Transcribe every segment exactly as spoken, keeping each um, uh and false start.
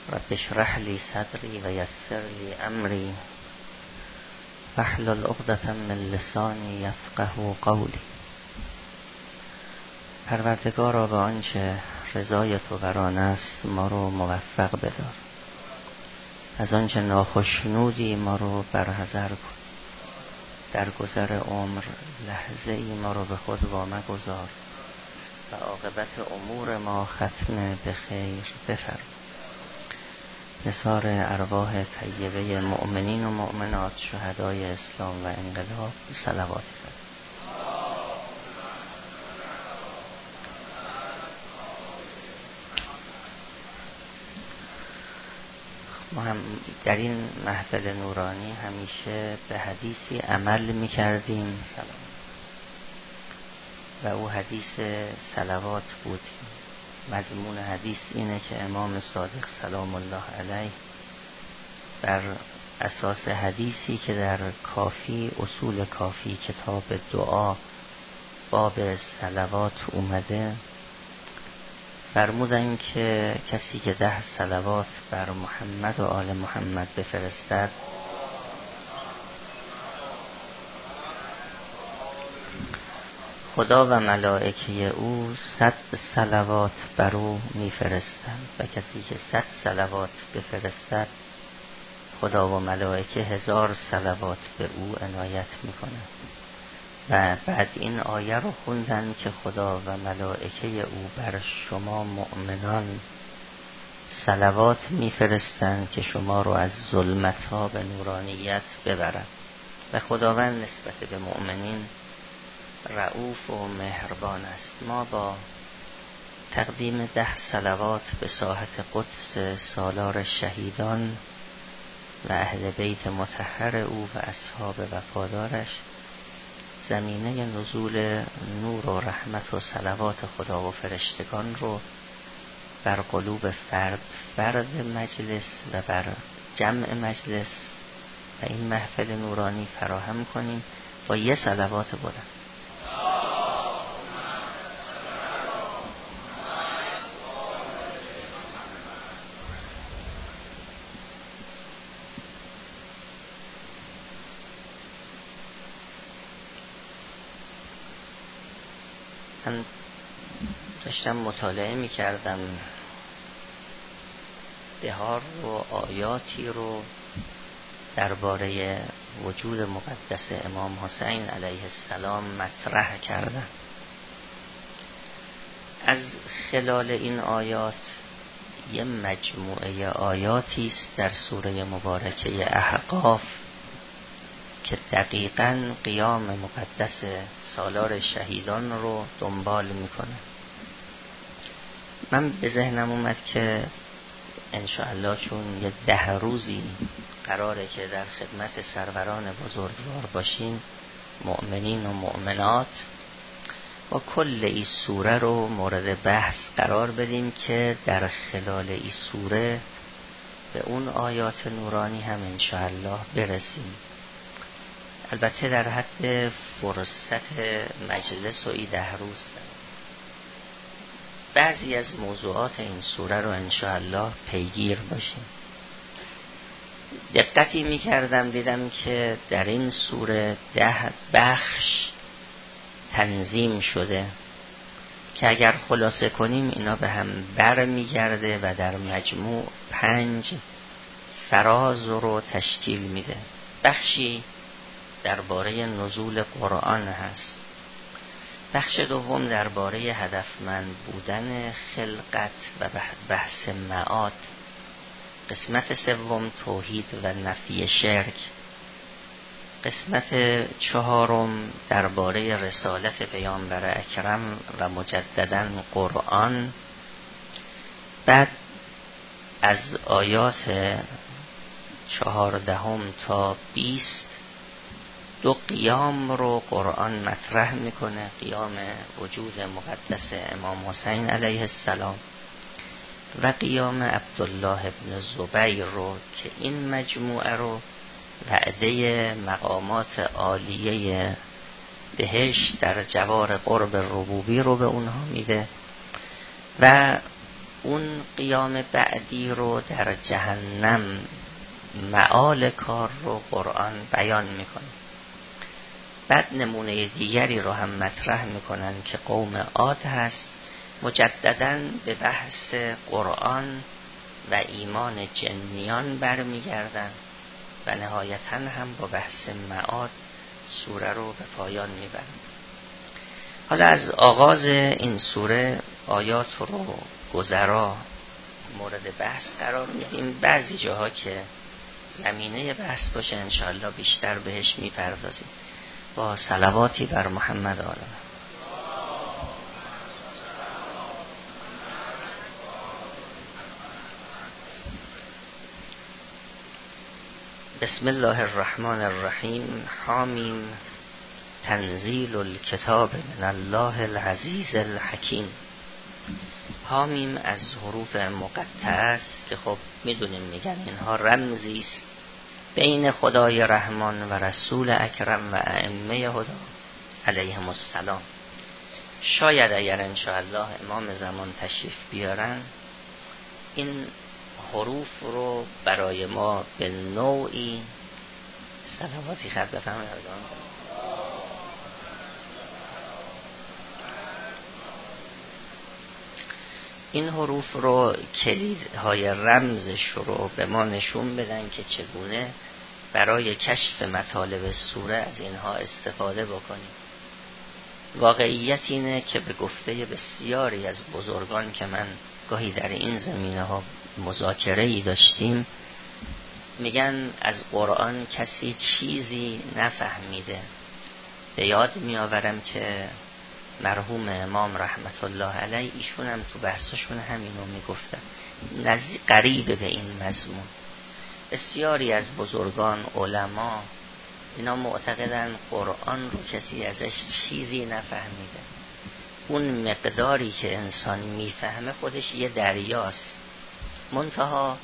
رب اشرح لی صدری و یسر لی امری واحلل عقدة من لسانی یفقهوا قولی. پروردگارا به آنچه رضای تو بر آن است ما رو موفق بدار، از آنچه ناخشنودی ما رو برحذر کن. در گذر عمر لحظه ای ما رو به خود وامگذار و عاقبت امور ما ختم به خیر بفرما. نثار ارواح طیبه مؤمنین و مؤمنات شهدای اسلام و انقلاب صلوات فرما. ما هم در این محفل نورانی همیشه به حدیثی عمل می‌کردیم سلام و او حدیث صلوات بود. مضمون حدیث اینه که امام صادق سلام الله علیه بر اساس حدیثی که در کافی اصول کافی کتاب دعا باب صلوات اومده فرمودن که کسی که ده صلوات بر محمد و آل محمد بفرستد خدا و ملائکه او صد صلوات بر او میفرستند و کسی که صد صلوات بفرستد خدا و ملائکه هزار صلوات به او عنایت میکنند. و بعد این آیه رو خوندن که خدا و ملائکه او بر شما مؤمنان صلوات میفرستند که شما رو از ظلمت ها به نورانیت ببرند. و خداوند نسبت به مؤمنین رؤوف و مهربان است. ما با تقدیم ده صلوات به ساحت قدس سالار شهیدان و اهل بیت مطهر او و اصحاب وفادارش زمینه نزول نور و رحمت و صلوات خدا و فرشتگان رو بر قلوب فرد فرد مجلس و بر جمع مجلس و این محفل نورانی فراهم کنیم با یه صلوات بودن. من داشتم مطالعه می کردم بهار رو آیاتی رو درباره وجود مقدس امام حسین علیه السلام مطرح کردم. از خلال این آیات یه مجموعه آیاتی است در سوره مبارکه احقاف که دقیقاً قیام مقدس سالار شهیدان رو دنبال میکنه. من به ذهنم اومد که انشاءالله چون یه ده روزی قراره که در خدمت سروران بزرگوار باشیم مؤمنین و مؤمنات و کل این سوره رو مورد بحث قرار بدیم که در خلال این سوره به اون آیات نورانی هم انشاءالله برسیم. البته در حد فرصت مجلس و ای ده روز بعضی از موضوعات این سوره رو انشاءالله پیگیر باشیم. دقتی می کردم دیدم که در این سوره ده بخش تنظیم شده که اگر خلاصه کنیم اینا به هم بر می گرده و در مجموع پنج فراز رو تشکیل میده. بخشی درباره نزول قرآن هست، بخش دوم درباره هدفمند بودن خلقت و بحث معاد، قسمت سوم توحید و نفی شرک، قسمت چهارم درباره رسالت پیامبر اکرم و مجدداً قرآن. بعد از آیات چهاردهم تا بیست دو قیام رو قرآن مطرح میکنه، قیام وجود مقدس امام حسین علیه السلام و قیام عبدالله ابن زبیر رو که این مجموعه رو وعده مقامات عالیه بهشت در جوار قرب ربوبی رو به اونها میده و اون قیام بعدی رو در جهنم مآل کار رو قرآن بیان میکنه. بعد نمونه دیگری رو هم مطرح میکنن که قوم عاد هست، مجدداً به بحث قرآن و ایمان جنیان برمیگردن و نهایتاً هم با بحث معاد سوره رو به پایان میبرن. حالا از آغاز این سوره آیات رو گذرا مورد بحث قرار میدیم. بعضی جاها که زمینه بحث باشه انشاءالله بیشتر بهش میپردازیم با صلواتی بر محمد آله. بسم الله الرحمن الرحیم. حامیم تنزیل الکتاب من الله العزیز الحکیم. حامیم از حروف مقطعه است که خب میدونیم میگن اینها رمزی است بین خدای رحمان و رسول اکرم و ائمه هدا علیهم السلام. شاید اگر انشاءالله امام زمان تشریف بیارن این حروف رو برای ما به نوعی صلواتی خط بفهمه. این حروف رو کلیدهای رمزش رو به ما نشون بدن که چگونه برای کشف مطالب سوره از اینها استفاده بکنیم. واقعیت اینه که به گفته بسیاری از بزرگان که من گاهی در این زمینه ها مذاکره ای داشتیم، میگن از قرآن کسی چیزی نفهمیده. به یاد میآورم که مرحوم امام رحمت الله علیه ایشون هم تو بحثشون همینو میگفتن، نزدیک قریب به این مضمون. بسیاری از بزرگان علما اینا معتقدن قرآن رو کسی ازش چیزی نفهمیده. اون مقداری که انسان میفهمه خودش یه دریاست. منتها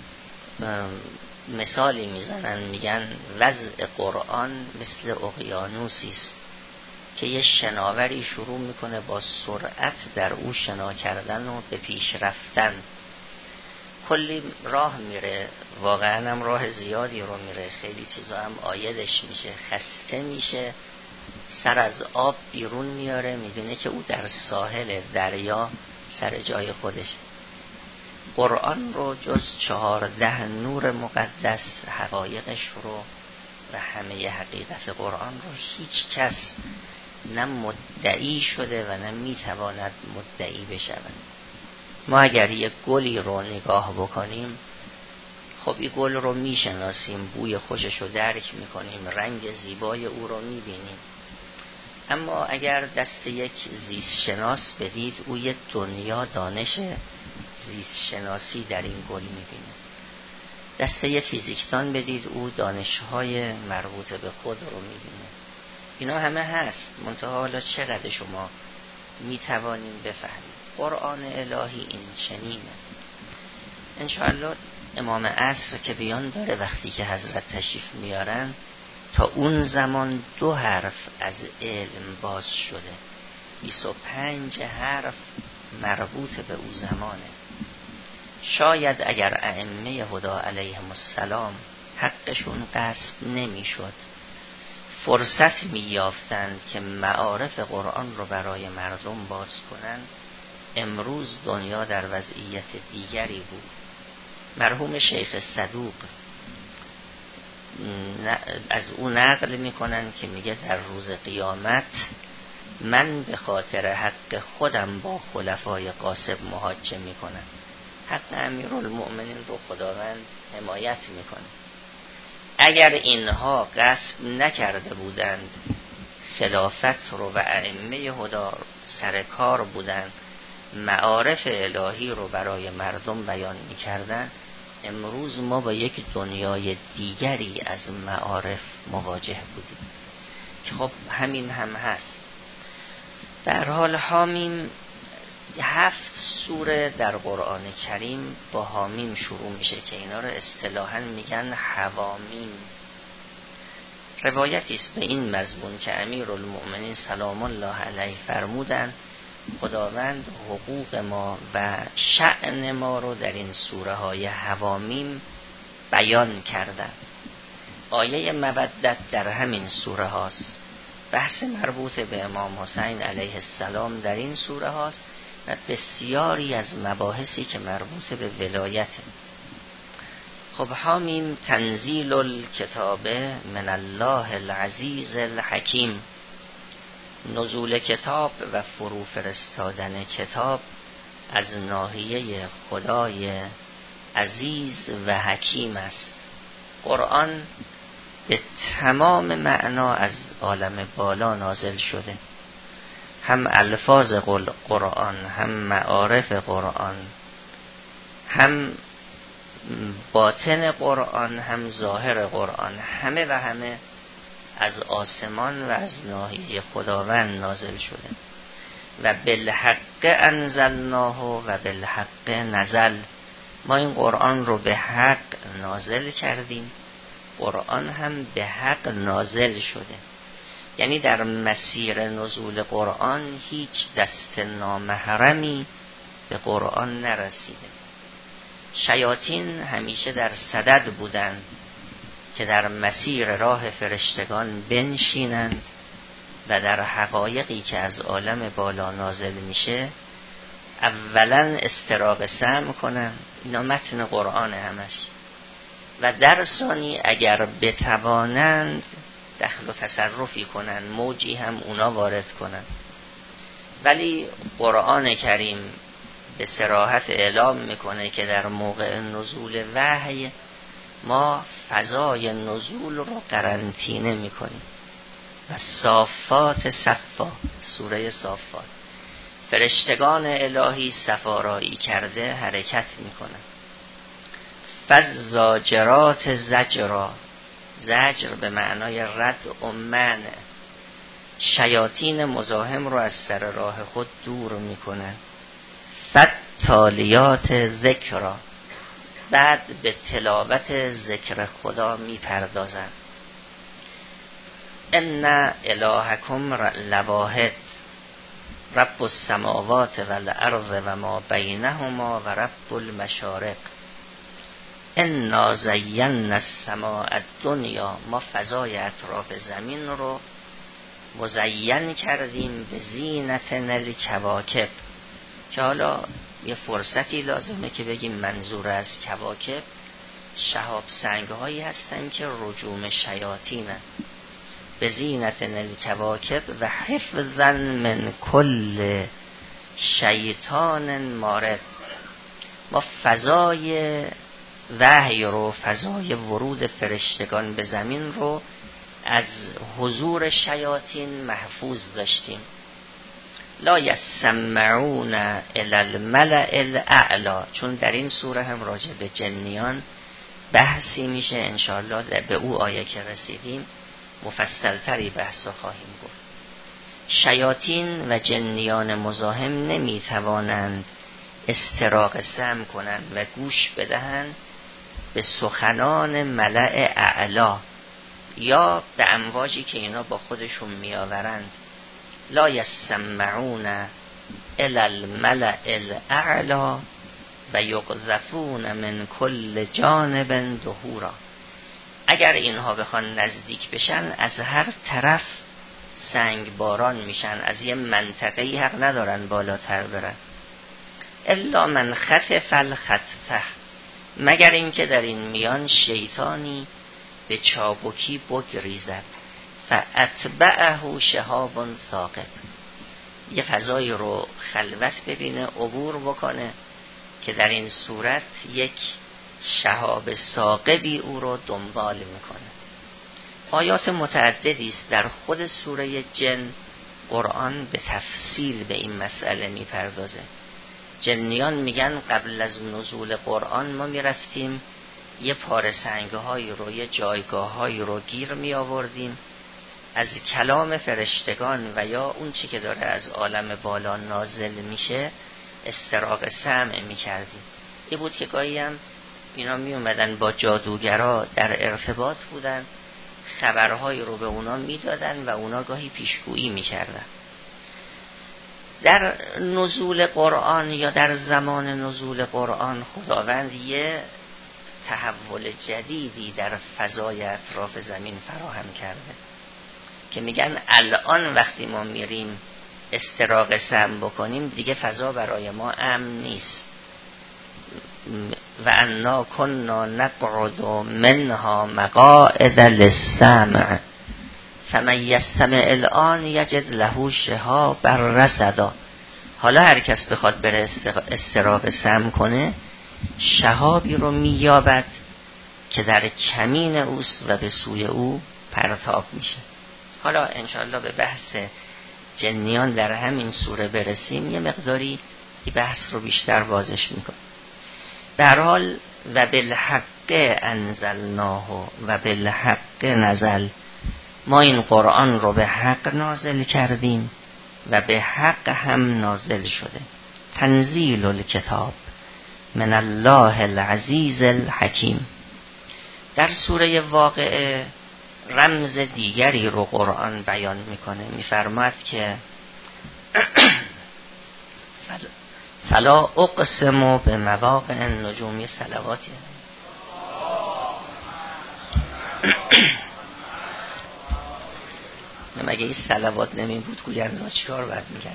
مثالی میزنن، میگن وضع قرآن مثل اقیانوسی است که یه شناوری شروع میکنه با سرعت در او شنا کردن و به پیش رفتن. کلی راه میره، واقعا هم راه زیادی رو میره، خیلی چیزا هم عایدش میشه، خسته میشه، سر از آب بیرون میاره، میبینه که او در ساحل دریا سر جای خودش. قرآن رو جز چهارده نور مقدس حقایقش رو و همه حقیقت قرآن رو هیچ کس نه مدعی شده و نه میتواند مدعی بشود. ما اگر یک گلی رو نگاه بکنیم، خب این گل رو میشناسیم، بوی خوشش رو درک میکنیم، رنگ زیبای او رو میبینیم. اما اگر دست یک زیست شناس بدید، او یک دنیا دانش زیست شناسی در این گل میبینه. دست یک فیزیکدان بدید، او دانشهای مربوط به خود رو میبینه. اینا همه هست، منتها حالا چقدر شما میتوانیم بفهمیم. قرآن الهی این چنینه. انشاءالله امام عصر که بیان داره وقتی که حضرت تشریف میارن، تا اون زمان دو حرف از علم باز شده، بیست و پنج حرف مربوط به او زمانه. شاید اگر ائمه هدا علیهم السلام حقشون غصب نمیشد، فرصت میافتند که معارف قرآن رو برای مردم باز کنن، امروز دنیا در وضعیت دیگری بود. مرحوم شیخ صدوق از او نقل میکنن که میگه در روز قیامت من به خاطر حق خودم با خلفای قاسب محاجه میکنم. حق امیرالمؤمنین رو خداوند حمایت میکنه. اگر اینها غصب نکرده بودند، خلافت رو و ائمه هدا سر کار بودند، معارف الهی رو برای مردم بیان میکردن، امروز ما با یک دنیای دیگری از معارف مواجه بودیم که خب همین هم هست. در حال حامیم هفت سوره در قرآن کریم با حامیم شروع میشه که اینا رو اصطلاحاً میگن حوامیم. روایتی است به این مضمون که امیرالمؤمنین سلام الله علیه فرمودن خداوند حقوق ما و شأن ما رو در این سوره های حوامیم بیان کردن. آیه مودت در همین سوره هاست، بحث مربوط به امام حسین علیه السلام در این سوره هاست و بسیاری از مباحثی که مربوط به ولایت. خب حامیم تنزیل الکتاب من الله العزیز الحکیم، نزول کتاب و فرو فرستادن کتاب از ناحیه خدای عزیز و حکیم است. قرآن به تمام معنا از عالم بالا نازل شده، هم الفاظ قرآن، هم معارف قرآن، هم باطن قرآن، هم ظاهر قرآن، همه و همه از آسمان و از ناحیه خداوند نازل شده. و بالحق انزلناه و بالحق نزل، ما این قرآن رو به حق نازل کردیم، قرآن هم به حق نازل شده. یعنی در مسیر نزول قرآن هیچ دست نامحرمی به قرآن نرسیده. شیاطین همیشه در صدد بودند که در مسیر راه فرشتگان بنشینند و در حقایقی که از عالم بالا نازل میشه اولا استراق سمع کنن، اینا متن قرآن همش، و در ثانی اگر بتوانند دخل و تصرفی کنن، موجی هم اونا وارد کنن. ولی قرآن کریم به صراحت اعلام میکنه که در موقع نزول وحی ما فضای نزول رو قرنطینه میکنیم. و صافات صفا، سوره صافات، فرشتگان الهی صفارایی کرده حرکت میکنن. فالزاجرات زجرا، زجر به معنای رد و منع، شیاطین مزاحم رو از سر راه خود دور میکنن. فالتالیات ذکرا، بعد به تلاوت ذکر خدا میپردازن. ان الهکم لواحد رب السماوات والارض و ما بینهما و رب المشارق. انا زینا السماء الدنیا، ما فضای اطراف زمین رو مزین کردیم به زینت الکواکب، که حالا یه فرصتی لازمه که بگیم منظور از کواکب شهاب سنگ هایی هستن که رجوم شیاطینن. به زینت الکواکب و حفظا من کل شیطان مارد، ما فضای وحی رو، فضای ورود فرشتگان به زمین رو از حضور شیاطین محفوظ داشتیم. لا یسمعون الی الملأ الاعلی، چون در این سوره هم راجع به جنیان بحثی میشه، انشاءالله به او آیه که رسیدیم مفصلتری بحث خواهیم گفت. شیاطین و جنیان مزاحم نمیتوانند استراق سمع کنند و گوش بدهند به سخنان ملأ اعلا یا به امواجی که اینا با خودشون میآورند. لا یسمعون الی الملأ الاعلا و یقذفون من کل جانب دحورا، اگر اینها بخوان نزدیک بشن از هر طرف سنگ باران میشن، از یه منطقه‌ای حق ندارن بالاتر برن. الا من خطف الخطفه، مگر اینکه در این میان شیطانی به چابکی بگریزد. فاتبعه شهاب ثاقب، یه فضایی رو خلوت ببینه، عبور بکنه که در این صورت یک شهاب ثاقبی او رو دنبال میکنه. آیات متعددی است در خود سوره جن، قرآن به تفصیل به این مسئله میپردازه. جنیان میگن قبل از نزول قرآن ما میرفتیم یه پاره سنگهایی رو، یه جایگاهایی رو گیر می آوردیم، از کلام فرشتگان و یا اون چی که داره از عالم بالا نازل میشه استراق سمع می کردیم. این بود که گاهی هم اینا می اومدن با جادوگرا در ارتباط بودن، خبرهایی رو به اونا می دادن و اونا گاهی پیشگویی می کردن. در نزول قرآن یا در زمان نزول قرآن خداوند یه تحول جدیدی در فضای اطراف زمین فراهم کرده که میگن الان وقتی ما میریم استراق سم بکنیم دیگه فضا برای ما امن نیست. و انا کنا نقعد منها مقاعد للسمع فمن یستمع الان یجد له شهابا رصدا. حالا هر کس بخواد بره استراق سم کنه شهابی رو مییابد که در کمین اوست و به سوی او پرتاب میشه. حالا انشاءالله به بحث جنیان در همین سوره برسیم یه مقداری این بحث رو بیشتر بازش میکنه. به هر حال و بالحق انزلناه و بالحق نزل، ما این قرآن رو به حق نازل کردیم و به حق هم نازل شده. تنزیل الکتاب من الله العزیز الحکیم. در سوره واقعه رمز دیگری رو قرآن بیان میکنه، میفرماد که فلا اقسم به مواقع النجوم. صلواتی مگه این صلوات نمی بود گوینده چیکار باید میگن؟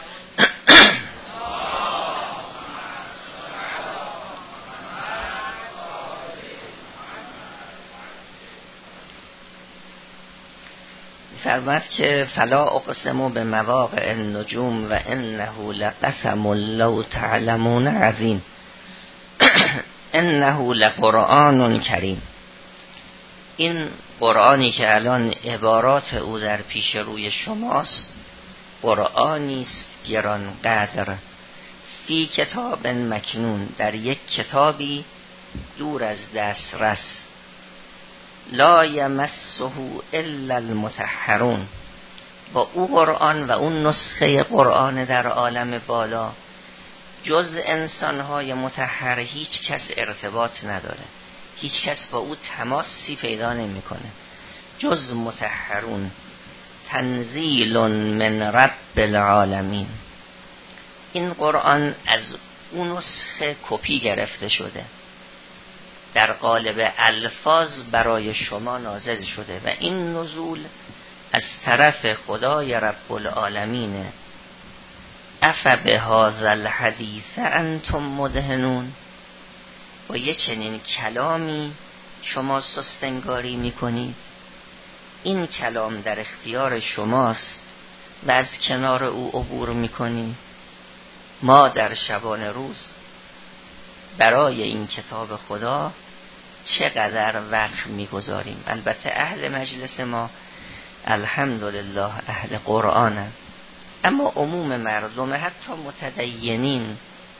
فرمود که فلا اقسم به مواقع النجوم و انه لقسم لو تعلمون عظیم انه لقرآن کریم. این قرآنی که الان عبارات او در پیش روی شماست قرآنی است گران قدر، فی کتاب مکنون، در یک کتابی دور از دسترس، لا یمسه الا المطهرون. با او قرآن و اون نسخه قرآن در عالم بالا جز انسانهای مطهر هیچ کس ارتباط نداره، هیچ کس با او تماسی پیدا نمی کنه جز مطهرون. تنزیل من رب العالمین. این قرآن از اون نسخه کپی گرفته شده، در قالب الفاظ برای شما نازل شده و این نزول از طرف خدای رب العالمینه. افبهذا الحدیث انتم مدهنون. با یه چنین کلامی شما سستنگاری میکنید. این کلام در اختیار شماست و از کنار او عبور میکنید. ما در شبانه روز برای این کتاب خدا چقدر وقت میگذاریم. البته اهل مجلس ما الحمدلله اهل قرآن، اما عموم مردم حتی متدینین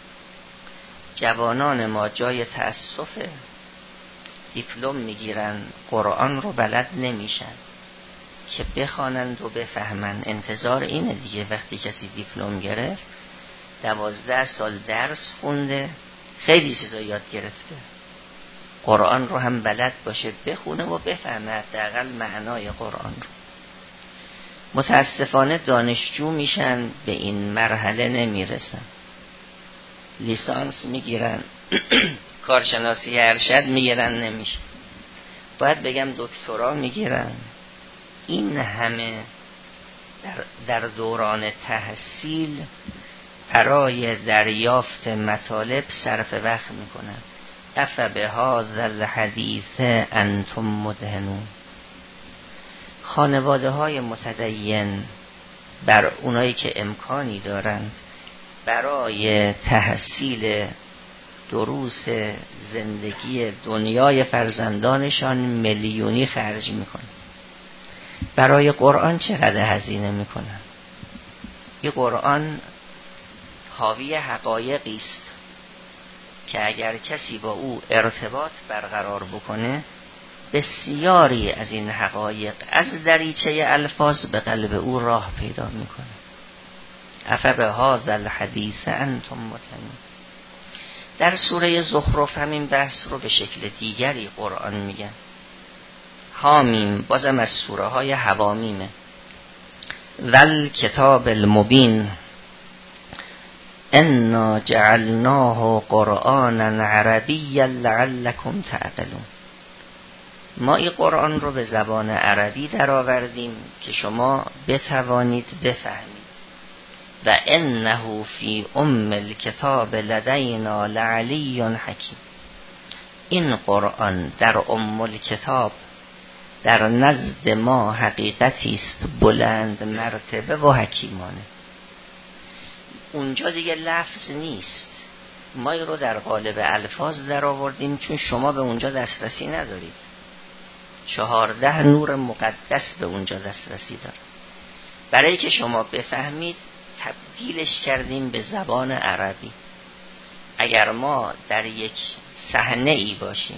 جوانان ما جای تأسفه، دیپلم میگیرن قرآن رو بلد نمیشن که بخوانند و بفهمن. انتظار اینه دیگه وقتی کسی دیپلم گرفت دوازده سال درس خونده خیلی چیزا یاد گرفته، قرآن رو هم بلد باشه بخونه و بفهمه حداقل معنای قرآن رو. متاسفانه دانشجو میشن به این مرحله نمیرسن، لیسانس میگیرن کارشناسی ارشد میگیرن نمیشه، باید بگم دکترا میگیرن. این همه در, در دوران تحصیل برای دریافت مطالب صرف وقت میکنن. افبهذا الحدیث انتم مدهنون. خانواده های متدین بر اونایی که امکانی دارند برای تحصیل دروس زندگی دنیای فرزندانشان میلیونی خرج میکنن. برای قرآن چقدر هزینه میکنن؟ این قرآن حاوی حقایقی است که اگر کسی با او ارتباط برقرار بکنه بسیاری از این حقایق از دریچه الفاظ به قلب او راه پیدا میکنه. افبهذا الحدیث انتم مدهنون. در سوره زخرف همین بحث رو به شکل دیگری قرآن میگه. حامیم بازم از سوره های حوامیمه. ول کتاب المبین انا جعلناه قرآنا عربیا لعلکم تعقلون. ما این قرآن رو به زبان عربی در آوردیم که شما بتوانید بفهمید. و انه فی ام الکتاب لدینا لعلی حکیم. این قرآن در ام الکتاب در نزد ما حقیقتی است بلند مرتبه و حکیمانه. اونجا دیگه لفظ نیست، ما این رو در قالب الفاظ در آوردیم چون شما به اونجا دسترسی ندارید. چهارده نور مقدس به اونجا دسترسی داره. برای که شما بفهمید تبدیلش کردیم به زبان عربی. اگر ما در یک صحنه ای باشیم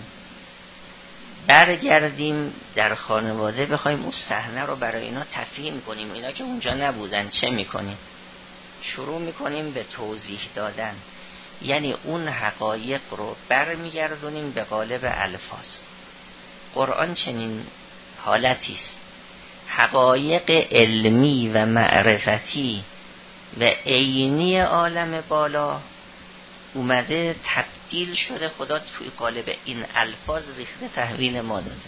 برگردیم در خانواده بخوایم اون صحنه رو برای اینا تفهیم کنیم، اینا که اونجا نبودن چه میکنیم؟ شروع میکنیم به توضیح دادن، یعنی اون حقایق رو برمیگردونیم به قالب الفاظ. قرآن چنین حالتی است، حقایق علمی و معرفتی و عینی عالم بالا اومده تبدیل شده، خدا توی قالب این الفاظ ریخته تحویل ما داده.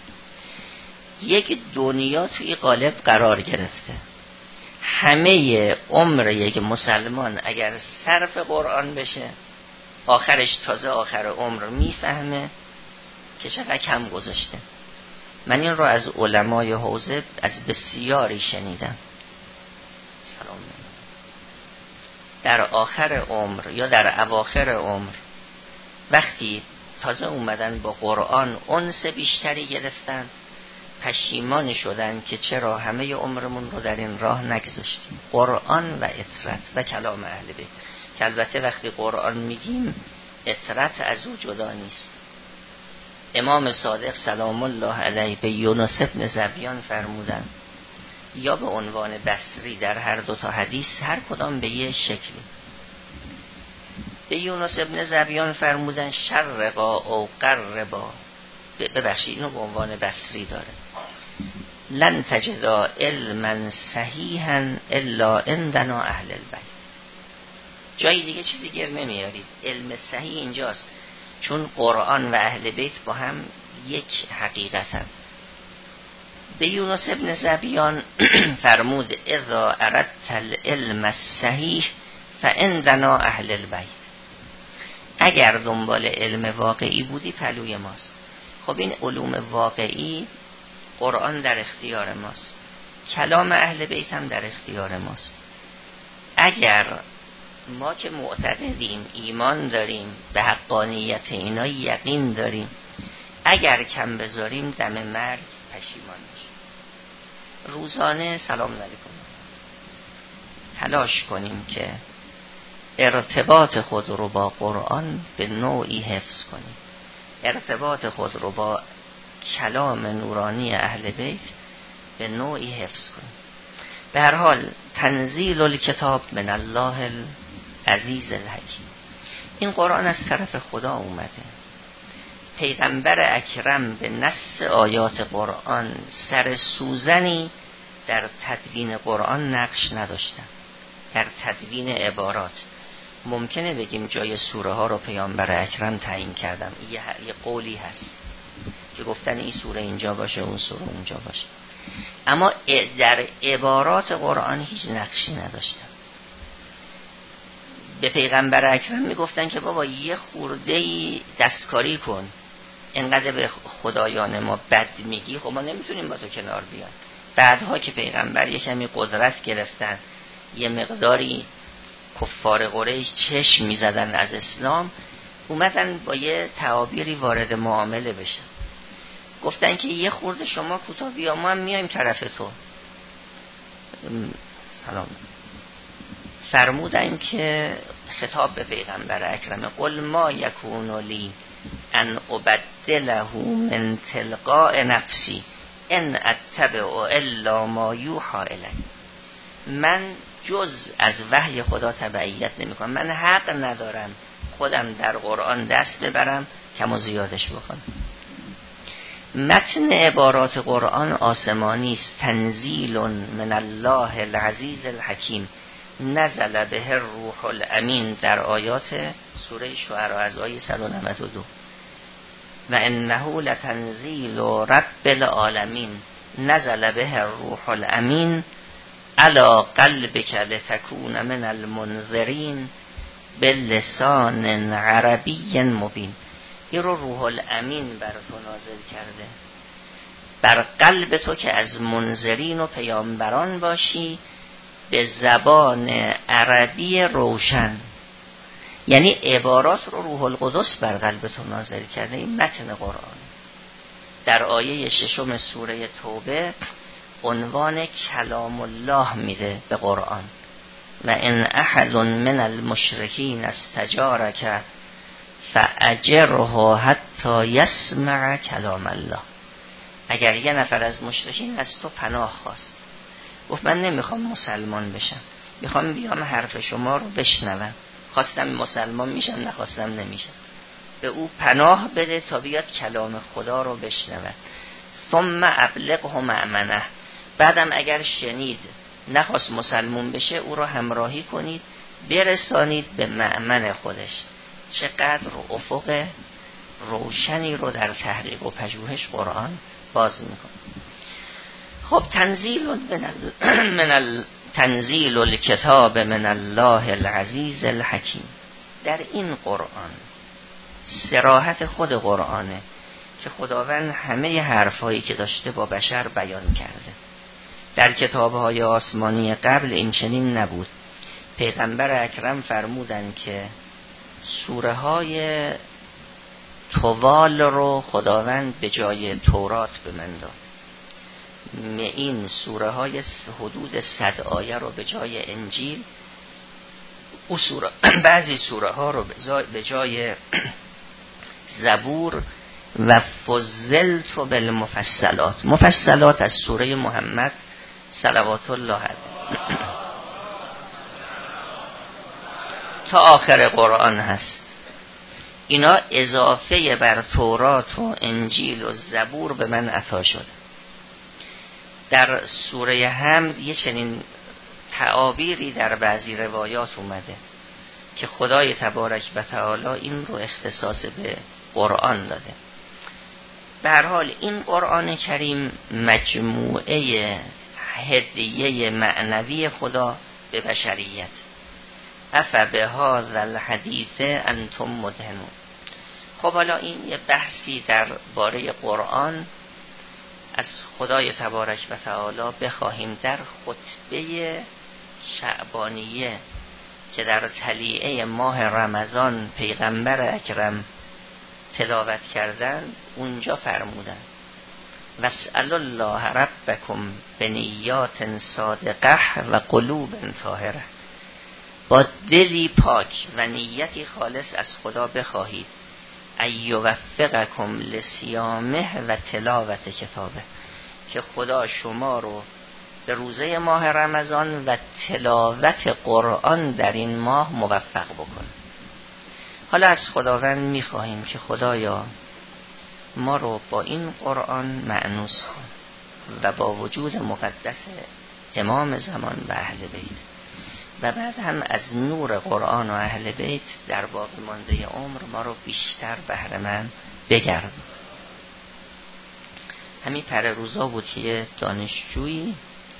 یک دنیا توی قالب قرار گرفته. همه عمر یک مسلمان اگر صرف قرآن بشه آخرش تازه آخر عمر میفهمه که چقدر کم گذاشته. من این رو از علمای حوزه از بسیاری شنیدم. سلام. در آخر عمر یا در اواخر عمر وقتی تازه اومدن با قرآن انس بیشتری گرفتن، پشیمان شدن که چرا همه عمرمون رو در این راه نگذاشتیم. قرآن و اطرت و کلام اهل بیت، که البته وقتی قرآن میگیم اطرت از او جدا نیست. امام صادق سلام الله علیه به یونس ابن زبیان فرمودن، یا به عنوان بصری در هر دو تا حدیث، هر کدام به یه شکلی. به یونس ابن زبیان فرمودن شرقا او قربا، ببخشید اینو به عنوان بصری داره، لن تجدا علما صحیحا الا عندنا اهل البیت. جای دیگه چیزی گیر نمیارید، علم صحیح اینجاست، چون قرآن و اهل بیت با هم یک حقیقتن. به یونس ابن زبیان فرمود اذا اردت العلم الصحیح فعندنا اهل البیت. اگر دنبال علم واقعی بودی پلوی ماست. خب این علوم واقعی، قرآن در اختیار ماست، کلام اهل بیت هم در اختیار ماست. اگر ما که معتقدیم، ایمان داریم، به حقانیت اینا یقین داریم، اگر کم بذاریم دم مرگ پشیمان میشیم. روزانه سلام علیکم تلاش کنیم که ارتباط خود رو با قرآن به نوعی حفظ کنیم، ارتباط خود رو با کلام نورانی اهل بیت به نوعی حفظ کنیم. به هر حال تنزیل الکتاب من الله العزیز الحکیم. این قرآن از طرف خدا اومده. پیغمبر اکرم به نص آیات قرآن سر سوزنی در تدوین قرآن نقش نداشتن. در تدوین عبارات ممکنه بگیم جای سوره ها رو پیامبر اکرم تعیین کردم، یه, یه قولی هست که گفتن این سوره اینجا باشه اون سوره اونجا باشه، اما در عبارات قرآن هیچ نقشی نداشتن. به پیغمبر اکرم میگفتن که بابا یه خورده‌ای دستکاری کن، انقدر به خدایان ما بد میگی، خب ما نمیتونیم با تو کنار بیان. بعدها که پیغمبر یه کمی قدرت گرفتن، یه مقداری کفار قریش چشم میزدن از اسلام، اومدن با یه تعابیری وارد معامله بشن. گفتن که یه خورده شما کوتاه بیا، ما هم میایم طرف تو. سلام. فرمودن که خطاب به پیغمبر اکرم، قل ما یکون لی ان ابدله من تلقاء نفسی ان اتبع الا ما یوحى الی. من جز از وحی خدا تبعیت نمی کنم، من حق ندارم خودم در قرآن دست ببرم کم و زیادش بکنم. متن عبارات قرآن آسمانی است، تنزیل من الله العزیز الحکیم، نزل به الروح الامین در آیات سوره شعراء از آیه صد و نود و دو و انه لتنزیل رب العالمین نزل به الروح الامین علی قلبک لتکون من المنذرین بلسان عربی مبین. این رو روح الامین بر تو نازل کرده بر قلب تو که از منذرین و پیامبران باشی به زبان عربی روشن. یعنی عبارات رو روح القدس بر قلب تو نازل کرده. این متن قرآن. در آیه ششم سوره توبه عنوان کلام الله میده به قرآن و ان احد من المشرکین استجارک فاجره حتی یسمع کلام الله. اگر یه نفر از مشرکین از تو پناه خواست، گفت من نمیخوام مسلمان بشم، میخوام بیام حرف شما رو بشنوم، خواستم مسلمان میشم نخواستم نمیشم، به او پناه بده تا بیاد کلام خدا رو بشنود. ثم ابلغه مأمنه. بعدم اگر شنید نخواست مسلمان بشه او رو همراهی کنید برسانید به مأمن خودش. چقدر افق روشنی رو در تحقیق و پژوهش قرآن باز میکنه. خب تنزیل من ال... من ال... تنزیل الکتاب من الله العزیز الحکیم. در این قرآن صراحت خود قرآنه که خداوند همه حرفایی که داشته با بشر بیان کرده. در کتاب‌های آسمانی قبل این چنین نبود. پیغمبر اکرم فرمودند که سوره های طوال رو خداوند به جای تورات به من داد. این سوره های حدود صد آیه رو به جای انجیل، او سوره بعضی سوره ها رو به جای زبور و فضلت بالمفصلات. مفصلات از سوره محمد صلوات الله علیه تا آخر قرآن هست. اینا اضافه بر تورات و انجیل و زبور به من عطا شد. در سوره حمد یه چنین تعابیری در بعضی روایات اومده که خدای تبارک و تعالی این رو اختصاص به قرآن داده. به هر حال این قرآن کریم مجموعه هدیه معنوی خدا به بشریت. افبهذا الحدیث انتم مدهنون. خب حالا این یه بحثی در باره قرآن از خدای تبارک و تعالی بخواهیم در خطبه شعبانیه که در طلیعه ماه رمضان پیغمبر اکرم تلاوت کردن اونجا فرمودن واسأل الله ربکم بنیات صادقه و قلوب طاهره. با دلی پاک و نیتی خالص از خدا بخواهید ایوفقکم لصیامه و تلاوت کتابه، که خدا شما رو به روزه ماه رمضان و تلاوت قرآن در این ماه موفق بکنه. حالا از خداوند میخواهیم که خدایا ما رو با این قرآن مأنوس کن و با وجود مقدس امام زمان و اهل بیت و بعد هم از نور قرآن و اهل بیت در باقی مانده عمر ما رو بیشتر بهره مند بگردون. همین پر روزا بود که یه دانشجویی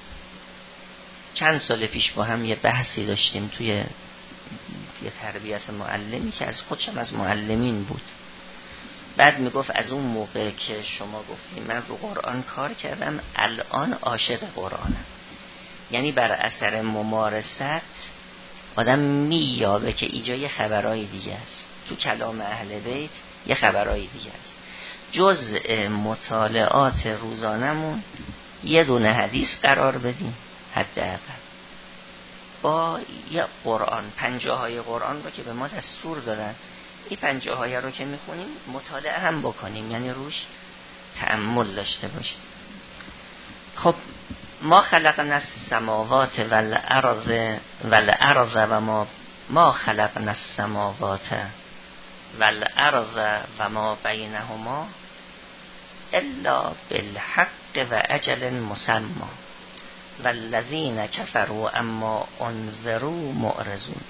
چند سال پیش با هم یه بحثی داشتیم توی یه تربیت معلمی که از خودشم از معلمین بود. بعد میگفت از اون موقع که شما گفتیم من رو قرآن کار کردم الان عاشق قرآنم. یعنی بر اثر ممارست آدم مییابه که اینجا یه خبرای دیگه است، تو کلام اهل بیت یه خبرای دیگه است. جزء مطالعات روزانمون یه دونه حدیث قرار بدیم حداقل، با یه قرآن پنجاه های قرآن رو که به ما دستور دادن این پنجاه های رو که میخونیم مطالعه هم بکنیم، یعنی روش تأمل داشته باشیم. خب ما خلقنا السماوات والارض والارض و ما ما خلقنا السماوات والارض و ما بینهما الا بالحق و اجل مسمى والذین کفروا اما انذروا معرضون.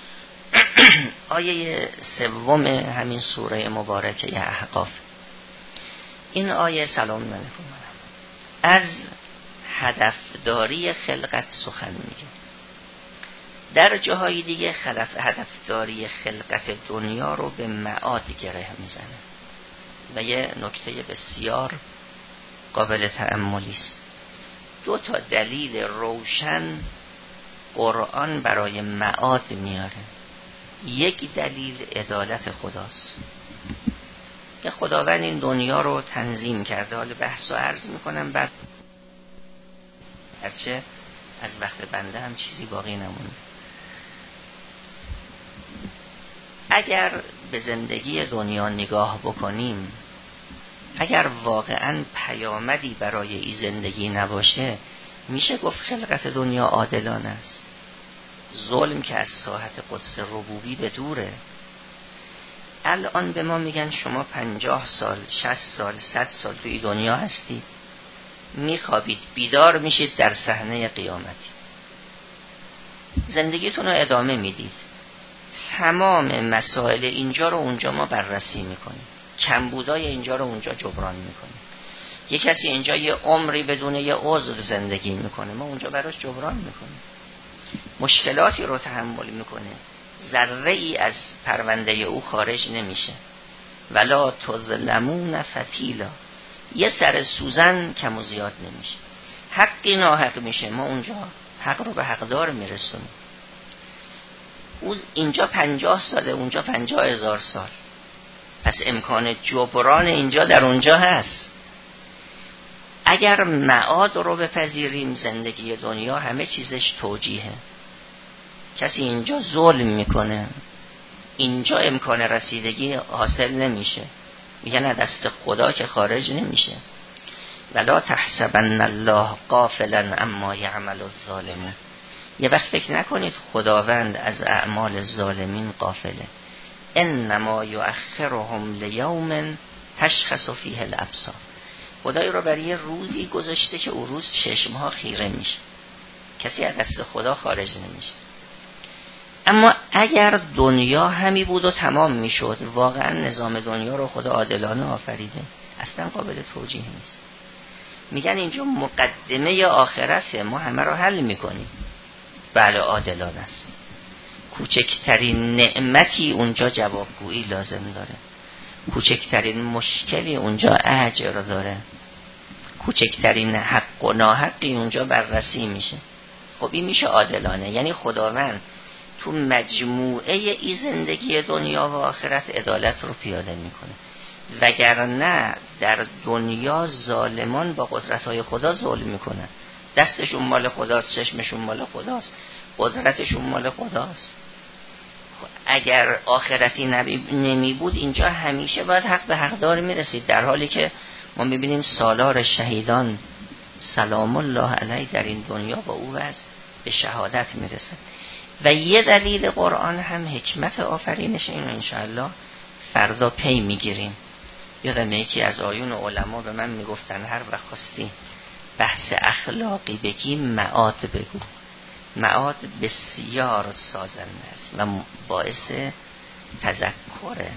آیه سوم همین سوره مبارکه احقاف. این آیه سلام علیکم از هدفداری خلقت سخن میگه. در جاهای دیگه خلف هدفداری خلقت دنیا رو به معاد گره میزنه و یه نکته بسیار قابل تأملی است. دو تا دلیل روشن قرآن برای معاد میاره. یک دلیل عدالت خداست که خداوند این دنیا رو تنظیم کرده. حالا بحث و عرض میکنم بعد، هرچه از وقت بنده هم چیزی باقی نمونه. اگر به زندگی دنیا نگاه بکنیم، اگر واقعا پیامدی برای این زندگی نباشه، میشه گفت خلقت دنیا عادلانه است. ظلم که از ساحت قدس ربوبی به دوره. الان به ما میگن شما پنجاه سال، شصت سال، صد سال توی دنیا هستید، میخوابید، بیدار میشید در صحنه قیامتی، زندگیتون رو ادامه میدید. تمام مسائل اینجا رو اونجا ما بررسی میکنیم، کمبودای اینجا رو اونجا جبران میکنیم. یه کسی اینجا یه عمری بدون یه عذر زندگی میکنه، ما اونجا براش جبران میکنیم. مشکلاتی رو تحمل میکنه، ذره ای از پرونده او خارج نمیشه. ولا تظلمون فتیلا، یه سر سوزن کم و زیاد نمیشه. حقی ناحق میشه، ما اونجا حق رو به حقدار میرسونیم. او اینجا پنجاه ساله، اونجا پنجاه هزار سال، پس امکان جبران اینجا در اونجا هست. اگر معاد رو بپذیریم، زندگی دنیا همه چیزش توجیهه. کسی اینجا ظلم میکنه، اینجا امکان رسیدگی حاصل نمیشه، میگه نه دست خدا که خارج نمیشه. ولا تحسبن الله غافلا عما یعمل الظالمون. یه وقت فکر نکنید خداوند از اعمال ظالمین غافله. انما یؤخرهم لیوم تشخص فیه الابصار. خدای رو برای یه روزی گذاشته که اون روز چشمها خیره میشه، کسی از دست خدا خارج نمیشه. اما اگر دنیا همی بود و تمام میشد، واقعا نظام دنیا رو خدا عادلانه آفریده، اصلا قابل توجیه نیست. میگن اینجا مقدمه آخرته، ما همه رو حل میکنیم. بله عادلانه است. کوچکترین نعمتی اونجا جوابگویی لازم داره، کوچکترین مشکلی اونجا اجر داره، کوچکترین حق و ناحقی اونجا بررسی میشه. خب این میشه عادلانه، یعنی خداوند تو مجموعه ای زندگی دنیا و آخرت عدالت رو پیاده میکنه. وگرنه در دنیا ظالمان با قدرت‌های خدا ظلم میکنن. دستشون مال خداست، چشمشون مال خداست، قدرتشون مال خداست. اگر آخرتی نمی بود اینجا همیشه باید حق به حقدار میرسید، در حالی که ما میبینیم سالار شهیدان سلام الله علیه در این دنیا با او وضع به شهادت میرسه. و یه دلیل قرآن هم حکمت آفرینش، اینو انشاءالله فردا پی میگیریم. یادم یکی از آیون علما به من میگفتن هر وقت خواستی بحث اخلاقی بگی معاد بگو. معاد بسیار سازنده است و باعث تذکره.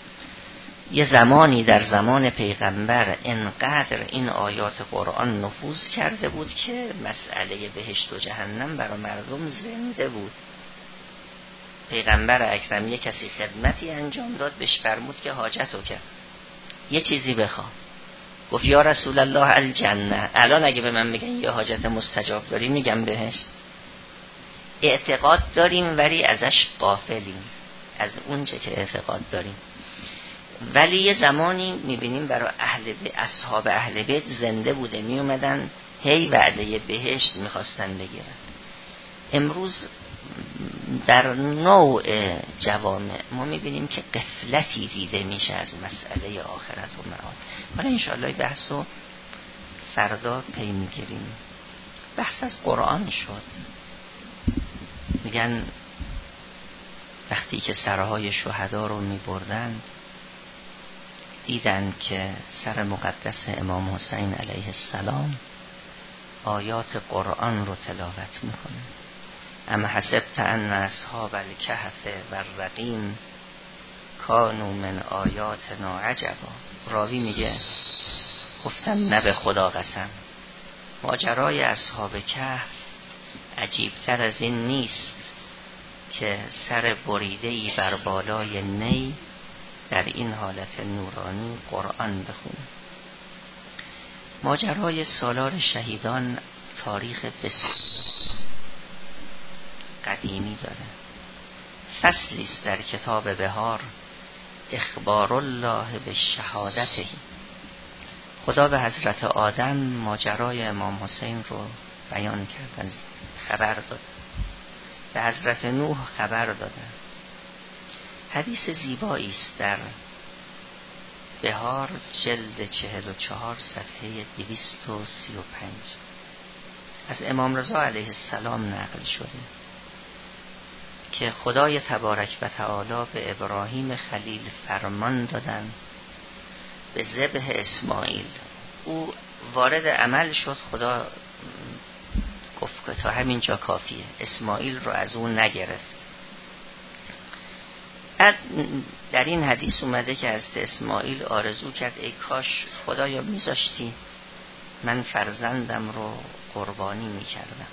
یه زمانی در زمان پیغمبر انقدر این آیات قرآن نفوذ کرده بود که مسئله بهشت و جهنم برای مردم زنده بود. پیغمبر اکرم یه کسی خدمتی انجام داد، بهش فرمود که حاجتو کرد، یه چیزی بخوا. گفت یا رسول الله الجنه. الان اگه به من میگن یه حاجت مستجاب داری، میگم بهشت. اعتقاد داریم ولی ازش غافلیم، از اونچه که اعتقاد داریم. ولی یه زمانی میبینیم برای اهل بیت، اصحاب اهل بیت زنده بوده، میومدن هی وعده بهشت میخواستن بگیرن. امروز در نوع جوامع ما میبینیم که غفلتی دیده میشه از مسئله آخرت و معاد. حالا انشاءالله بحثو فردا پی میگیریم. بحث از قرآن شد. میگن وقتی که سرهای شهدا رو میبردند، دیدن که سر مقدس امام حسین علیه السلام آیات قرآن رو تلاوت میکنه. ام حسبت ان اصحاب الکهف و الرقیم کانوا من آیاتنا عجبا. راوی میگه گفتم نه به خدا قسم، ماجرای اصحاب کهف عجیبتر از این نیست که سر بریده‌ای بر بالای نی در این حالت نورانی قرآن بخونه. ماجرای سالار شهیدان تاریخ بسیار قدیمی داره. فصلی است در کتاب بهار، اخبار الله به شهادته. خدا به حضرت آدم ماجرای امام حسین رو بیان کردن، خبر دادن. به حضرت نوح خبر دادن. حدیث زیبایی است در بهار جلد چهل و چهار صفحه دویست و سی و پنج از امام رضا علیه السلام نقل شده که خدای تبارک و تعالی به ابراهیم خلیل فرمان دادن به ذبح اسماعیل. او وارد عمل شد، خدا گفت که تا همین جا کافیه، اسماعیل رو از اون نگرفت. بعد در این حدیث اومده که از اسماعیل آرزو کرد ای کاش خدایا میذاشتی من فرزندم رو قربانی میکردم.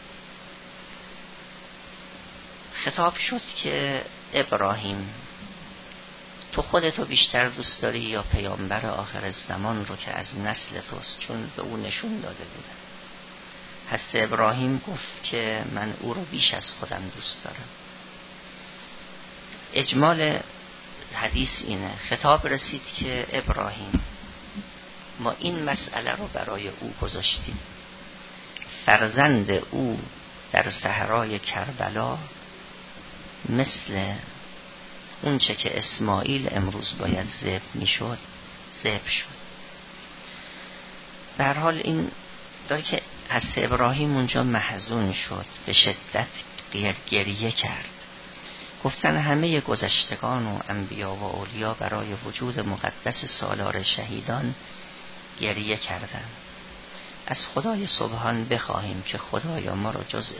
خطاب شد که ابراهیم تو خودتو بیشتر دوست داری یا پیامبر آخر الزمان رو که از نسل توست؟ چون به او نشون داده بودن. حضرت ابراهیم گفت که من او رو بیش از خودم دوست دارم. اجمال حدیث اینه، خطاب رسید که ابراهیم ما این مسئله رو برای او گذاشتیم، فرزند او در صحرای کربلا مثل اون چه که اسماعیل امروز باید ذبح میشد ذبح شد. به هر حال این داره که حضرت ابراهیم اونجا محزون شد، به شدت گریه کرد. گفتن همه گذشتگان و انبیا و اولیا برای وجود مقدس سالار شهیدان گریه کردن. از خدای سبحان بخواهیم که خدایا ما رو جزء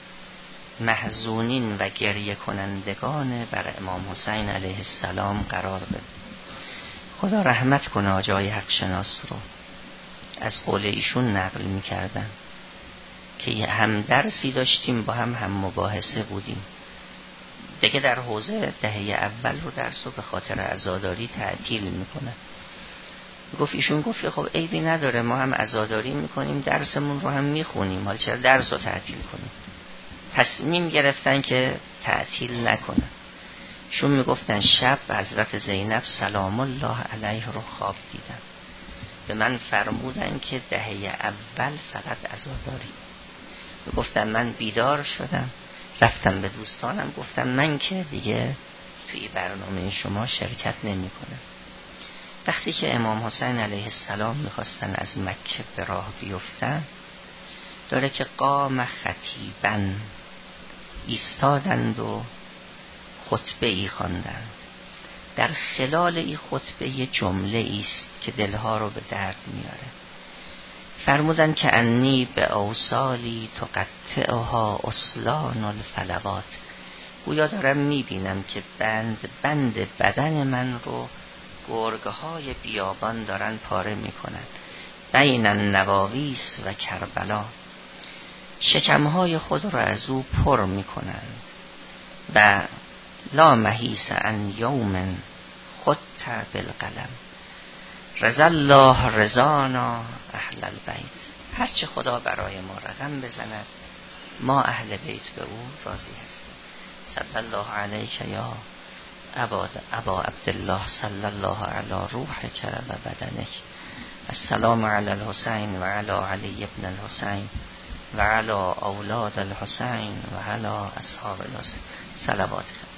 محزونین و گریه کنندگان بر امام حسین علیه السلام قرار بده. خدا رحمت کنه آجای حق شناس رو. از قول ایشون نقل میکردن که هم درسی داشتیم با هم هم مباحثه بودیم. دیگه در حوزه دهه اول رو درس رو به خاطر عزاداری تعطیل میکنه. گفت ایشون گفت خب عیبی نداره، ما هم عزاداری میکنیم درسمون رو هم میخونیم، حالا چرا درس رو تعطیل کنیم؟ تصمیم گرفتن که تعطیل نکنن. شون میگفتن شب حضرت زینب سلام الله علیه رو خواب دیدن، به من فرمودن که دهه اول فقط عزاداری. میگفتن من بیدار شدم، رفتم به دوستانم گفتم من که دیگه توی برنامه شما شرکت نمی کنم. وقتی که امام حسین علیه السلام میخواستن از مکه به راه بیفتن، داره که قام خطیبن، ایستادند و خطبه ای خواندند. در خلال این خطبه یه جمله است که دلها رو به درد میاره. فرمودن که انی به اوصالی تقطعها اصلان الفلوات. گویا دارم میبینم که بند بند بدن من رو گرگهای بیابان دارن پاره میکنن. بین النواویس و کربلا، شکمهای خود را از او پر میکنند. و لا محیس ان یوم خط بالقلم رضا الله رضانا اهل البیت. هرچه خدا برای ما رقم بزند ما اهل بیت به او راضی هستیم. صلی الله علیک یا ابا ابا عبدالله، صلی الله علی روحک و بدنک. السلام علی الحسین و علی علی ابن الحسین و علی اولاد الحسین و علی اصحاب الحسین. صلوات.